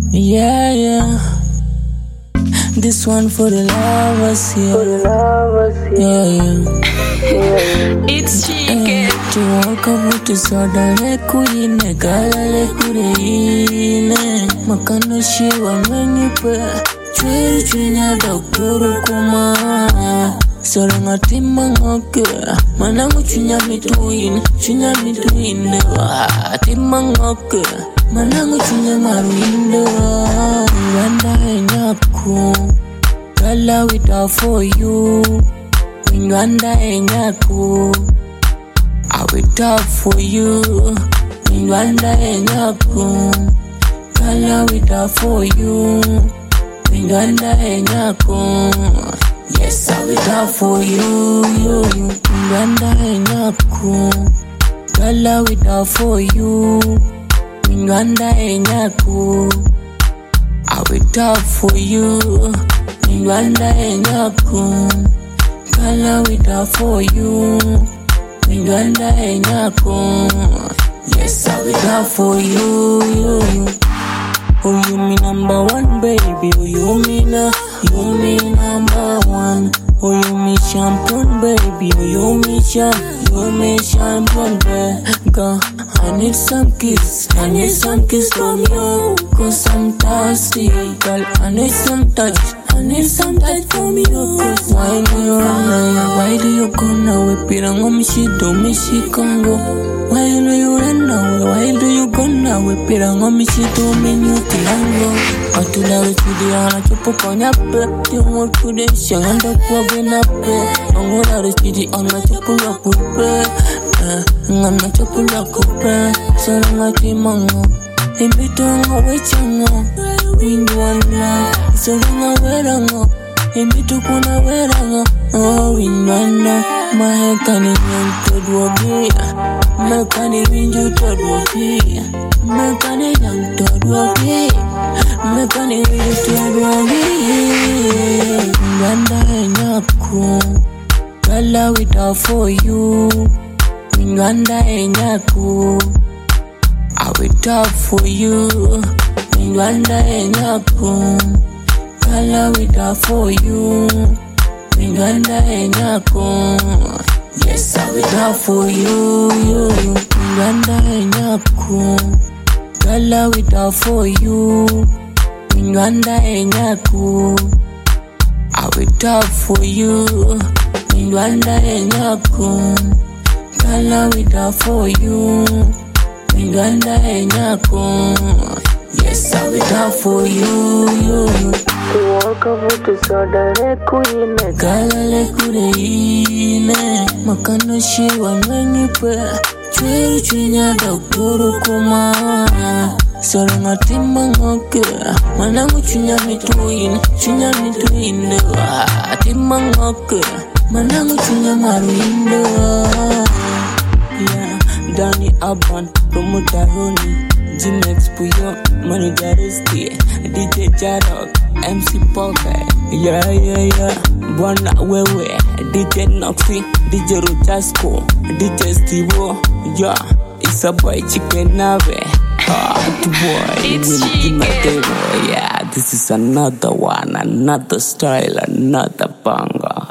Yeah, yeah. This one for the lovers, yeah. Yeah, yeah. It's chicken. Tuwaka buti soda le kuine, gala le kureine. Makano shiwa mwenyipe, chwiri chwinya doktoro kuma. Soranga timma ngoke, manangu chunya mituin, timma ngoke, manangu chunya maruinde. Wanda enyaku, gala wita for you. Wanda enyaku, I will talk for you. Wanda enyaku, gala wita for you. Wanda enyaku. Yes, I will die for you. Wanda enyaku, gala we die for you. Wanda enyaku, I will die for you. Wanda enyaku, gala we die for you. Wanda enyaku, yes, I will die for you. Oh, you me number one, baby. Oh, you me number one. Oh, you me champion, baby. Oh, you me champion, baby. I need some kiss from you. Cause I'm thirsty, girl. I need some touch from you. Cause why do you run away? Why do you go now? Pirang omishi Congo. Why do you run away? Why do you go now? Pirang omishi tilango. Atula rechidi ana chupo konyape. You want to de shanganda kwa benape. Angora rechidi ana chupo la pupe. Ngana chupo la kupe. Saranga timango. Imbitongo wechango. Windwana. Saranga werango. Imbitukuna werango. Oh, windwana. Mahekani nyantodwabia. Mekani winju todwabia. Mekani nyantodwabia. Mekani winju todwabia. Wanda enyaku, gala we die for you. Wanda enyaku, I will die for you. Wanda enyaku, gala we die for you. Wanda enyaku, yes, I will die for you. Wanda enyaku, gala we die for you. Wanda enyaku, I will die for you. Wanda enyaku, gala we die for you. Wanda enyaku, yes, I will die for you. Tuwaka buti soda le kuine, gala le kureine. Makano shiwa mwenyipe, chwiri chwinya doktoro kuma. Soranga timma ngoke, manangu chunya mituin. Timma ngoke, manangu chunya maruinde. Yeah, Danny Aban, Promotaroni, Jimex Puyo, Manujaristi, DJ Jarok, MC Poker. Yeah. Bwana Wewe, DJ Noxy, DJ Rochasco, DJ Stevo. Yeah, it's a boy Chicken Nave. Boy, it's chicken. Yeah, this is another one, another style, another banger.